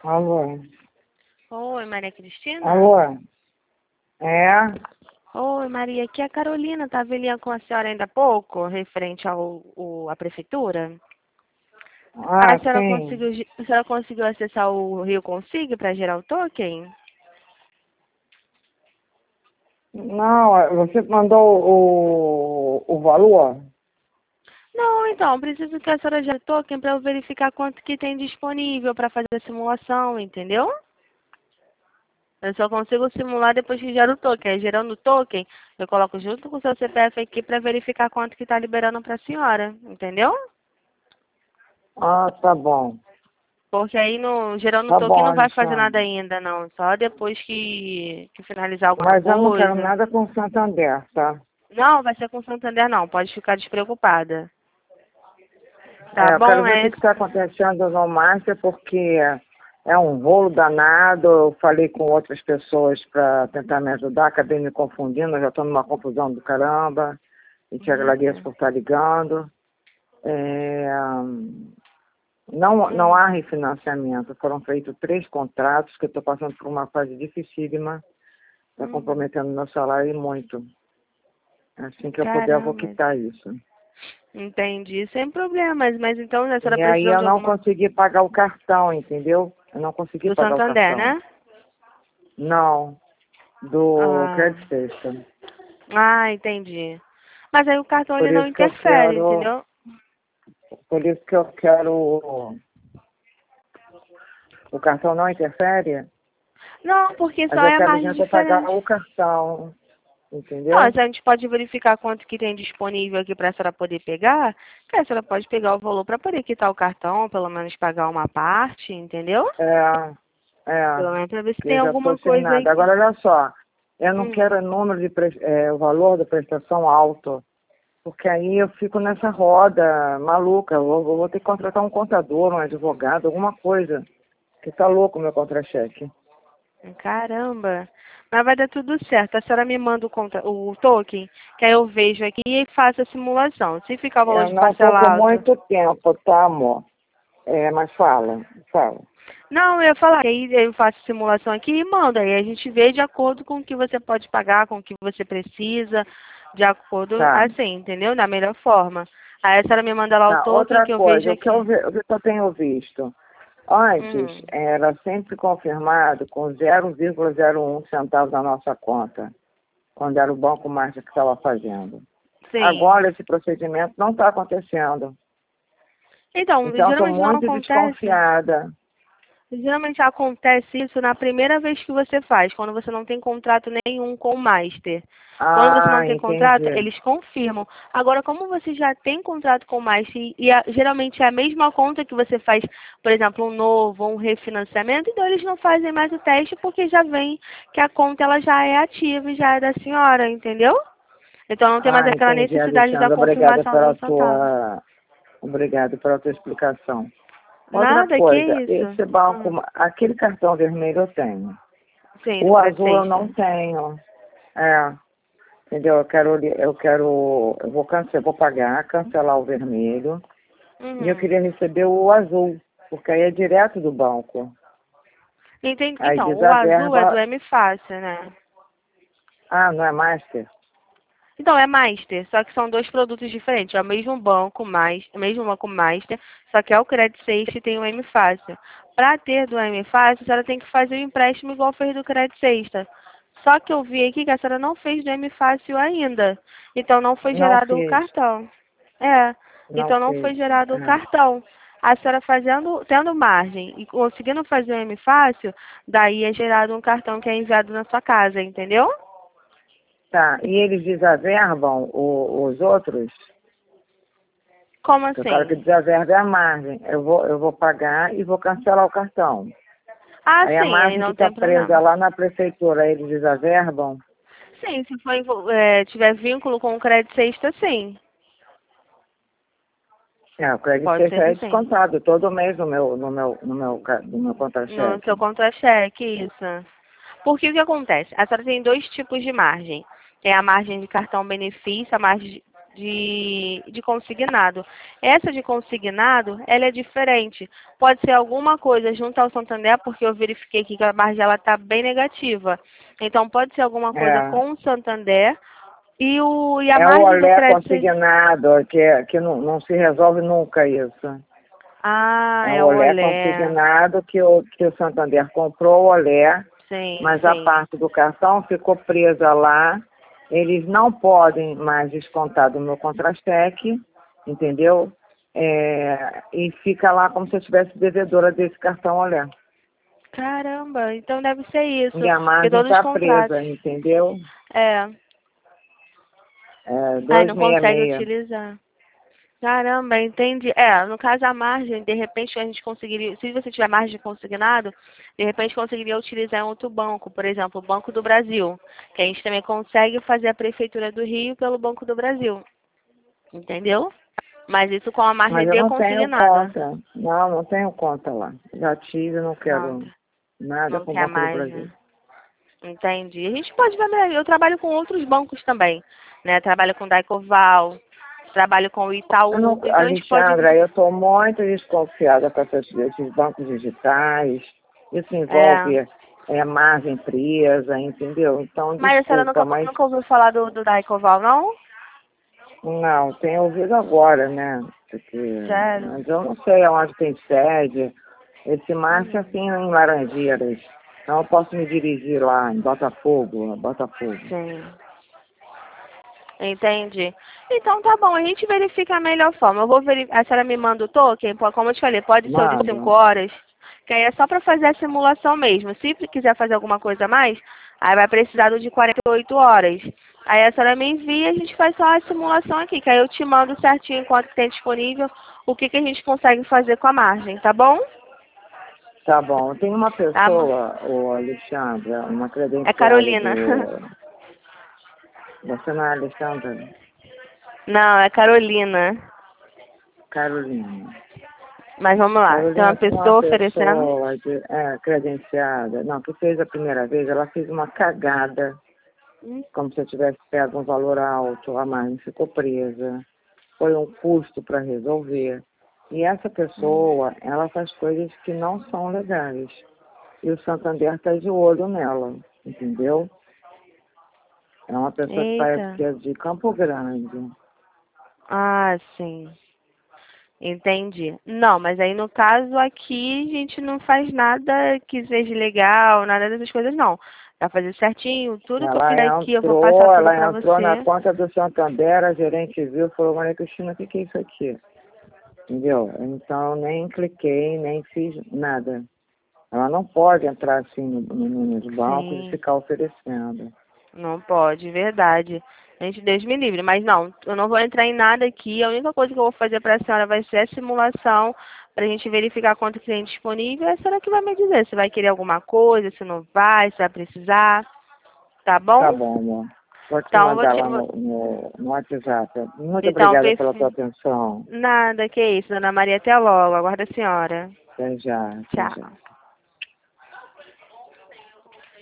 Alô? Oi, Maria Cristina? Alô? É? Oi, Maria, aqui é a Carolina, estava ali com a senhora ainda há pouco, referente à prefeitura. Ah, A senhora sim. conseguiu acessar o Rio Consigo para gerar o token? Não, você mandou o valor? Não, então, preciso que a senhora gere o token para eu verificar quanto que tem disponível para fazer a simulação, entendeu? Eu só consigo simular depois que gera o token. Aí, gerando o token, eu coloco junto com o seu CPF aqui para verificar quanto que está liberando para a senhora, entendeu? Ah, tá bom. Porque aí, gerando o Tá token, bom, não vai fazer nada Alexandre. ainda, não. Só depois que finalizar alguma Mas eu não quero coisa. nada com Santander, tá? Não, vai ser com Santander, não. Pode ficar despreocupada. Tá Eu quero bom? ver o que está acontecendo no Master, porque é um rolo danado. Eu falei com outras pessoas para tentar me ajudar, acabei me confundindo, eu já estou numa confusão do caramba. E te agradeço Eita. por estar ligando. É, não há refinanciamento. Foram feitos 3 contratos, que eu estou passando por uma fase dificílima. Está comprometendo meu salário e muito. Assim que eu puder, eu vou Caramba. quitar isso. Entendi. Sem problemas. Mas então a senhora E aí precisou eu de não alguma... consegui pagar o cartão, entendeu? Eu não consegui Do pagar o Santander, cartão. né? Não, do Ah. Credit Station. Ah, entendi. Mas aí o cartão Por ele não isso que eu interfere, quero, entendeu? por isso que eu quero, o cartão não interfere, Não, porque mas só eu é a quero margem gente pagar diferente. o cartão, Não, a entendeu? gente pode verificar quanto que tem disponível aqui para a senhora poder pegar. Que a senhora pode pegar o valor para poder quitar o cartão, pelo menos pagar uma parte, entendeu? É, Pelo menos para ver se que tem eu já alguma estou sem coisa aí nada. que... Agora, olha só, eu não Hum. quero o valor da prestação alto, porque aí eu fico nessa roda maluca. Eu vou ter que contratar um contador, um advogado, alguma coisa, que tá louco o meu contra-cheque. Caramba. Mas vai dar tudo certo. A senhora me manda o token, que aí eu vejo aqui e faço a simulação. Se ficar o valor Eu de não estou parcela com alto... muito tempo, tá, amor? Mas fala. Não, eu ia falar, que aí eu faço simulação aqui e mando. Aí a gente vê de acordo com o que você pode pagar, com o que você precisa, de acordo, Tá. assim, entendeu? Da melhor forma. Aí a senhora me manda lá o Tá, token outra que eu vejo coisa, aqui. o que eu tenho visto, antes Uhum. era sempre confirmado com 0,01 centavos na nossa conta, quando era o Banco Master que estava fazendo. Sim. Agora esse procedimento não está acontecendo. Então, Então, estou geralmente não muito acontece. desconfiada. Geralmente acontece isso na primeira vez que você faz, quando você não tem contrato nenhum com o Master. Quando você não Ah, tem contrato, entendi. eles confirmam. Agora, como você já tem contrato com o Master geralmente é a mesma conta que você faz, por exemplo, um novo ou um refinanciamento, então eles não fazem mais o teste porque já vem que a conta ela já é ativa e já é da senhora, entendeu? Então não tem mais Ah, aquela entendi, necessidade da Alexandre. confirmação dos centavos. Obrigado pela tua explicação. Outra Nada, que coisa, isso? esse banco, aquele cartão vermelho eu tenho. Sim, do O Credit azul eu não Sexta. tenho. Entendeu? Eu vou cancelar, vou pagar, cancelar o vermelho. E eu Uhum. queria receber o azul, porque aí é direto do banco. Entendi. Aí Então, diz o a azul é do verba, M Fácil, né? não é Master? Então, é Master, só que são dois produtos diferentes. É o mesmo banco, mesmo banco Master, só que é o Credit Safety e tem o M Fácil. Para ter do M Fácil, a senhora tem que fazer o empréstimo igual fez do Credit Safety. Só que eu vi aqui que a senhora não fez do M Fácil ainda. Então, não foi Não gerado o fiz, cartão. É, não então não fiz. foi gerado o É. cartão. A senhora tendo margem e conseguindo fazer o M Fácil, daí é gerado um cartão que é enviado na sua casa, entendeu? Tá, e eles desaverbam os outros? Como Porque o cara que assim? desaverba é a margem. Eu vou pagar e vou cancelar o cartão. Ah, Aí a sim, aí margem que não está tem presa problema. lá na prefeitura, eles desaverbam? Sim, se for, tiver vínculo com o crédito sexta, sim. O crédito Pode sexta ser que é sim. descontado todo mês no meu No seu contra-cheque. contra-cheque, isso. Porque o que acontece? A senhora tem dois tipos de margem. Tem a margem de cartão benefício, a margem de consignado. Essa de consignado, ela é diferente. Pode ser alguma coisa junto ao Santander, porque eu verifiquei aqui que a margem ela está bem negativa. Então, pode ser alguma coisa É. com o Santander e a É o margem do olé crédito... consignado, que não se resolve nunca isso. Ah, É o é o olé olé. consignado que o Santander comprou o olé, Sim, mas a sim. parte do cartão ficou presa lá. Eles não podem mais descontar do meu contra-cheque, entendeu? E fica lá como se eu tivesse devedora desse cartão olé. Caramba, então deve ser isso. E a Porque margem todos os está contratos. presa, entendeu? É. Aí não consegue 266. utilizar. Caramba, entendi. É, no caso a margem, de repente a gente conseguiria, se você tiver margem de consignado, de repente conseguiria utilizar em outro banco, por exemplo, o Banco do Brasil, que a gente também consegue fazer a Prefeitura do Rio pelo Banco do Brasil. Entendeu? Mas isso com a margem Mas eu de não tenho consignado. conta. Não tenho conta lá. Já tive, não Não, quero nada não com o quer Banco do mais, Brasil. né? Entendi. A gente pode ver melhor. Eu trabalho com outros bancos também, né? Trabalho com o Daicoval, trabalho com o Itaú. Então a gente pode... Alexandra, eu estou muito desconfiada com esses bancos digitais. Isso É. envolve margem presa, entendeu? Então, Mas a senhora desculpa, mas nunca ouviu falar do Daicoval, não? não, tenho ouvido agora, né? Sério? Mas eu não sei aonde tem sede. Esse Márcio, Hum, assim, em Laranjeiras. Então, eu posso me dirigir lá em Botafogo, Botafogo. sim. Entendi. Então tá bom, a gente verifica a melhor forma. Eu vou verificar, a senhora me manda o token, como eu te falei, pode ser o de 5 Nada. horas, que aí é só para fazer a simulação mesmo. Se quiser fazer alguma coisa a mais, aí vai precisar do de 48 horas. Aí a senhora me envia e a gente faz só a simulação aqui, que aí eu te mando certinho enquanto tem disponível o que a gente consegue fazer com a margem, tá bom? Tá bom. Tem uma Tá bom. pessoa, o Alexandra, uma É credenciada Carolina. do... Você não é Alexandra? Não, é Carolina. Carolina. Mas vamos lá. Tem uma Carolina tem uma pessoa oferecendo. pessoa credenciada, não, que fez a primeira vez, ela fez uma cagada, como se eu tivesse pego um valor alto, a margem ficou presa. Foi um custo para resolver. E essa pessoa, ela faz coisas que não são legais. E o Santander está de olho nela, entendeu? É uma pessoa que Eita. é de Campo Grande. Ah, sim. Entendi. Não, mas aí no caso aqui a gente não faz nada que seja legal, nada dessas coisas não. Vai fazer certinho, tudo que eu fizer aqui eu vou passar tudo pra Ela entrou na você. conta do Santander, a gerente viu, falou, Maria Cristina, o que é isso aqui? Entendeu? Então nem cliquei, nem fiz nada. Ela não pode entrar assim nos bancos e Sim, ficar oferecendo. não pode, verdade. Gente, Deus me livre. Mas não, eu não vou entrar em nada aqui. A única coisa que eu vou fazer para a senhora vai ser a simulação para a gente verificar quanto tem disponível. É a senhora que vai me dizer se vai querer alguma coisa, se não vai, se vai precisar. Tá bom? Tá bom, amor. Vou te Então, eu vou mandar te... lá no WhatsApp. Muito Então, obrigada pela tua atenção. nada, que isso, Dona Maria. Até logo. Aguardo a senhora. Até já, até já. Tchau.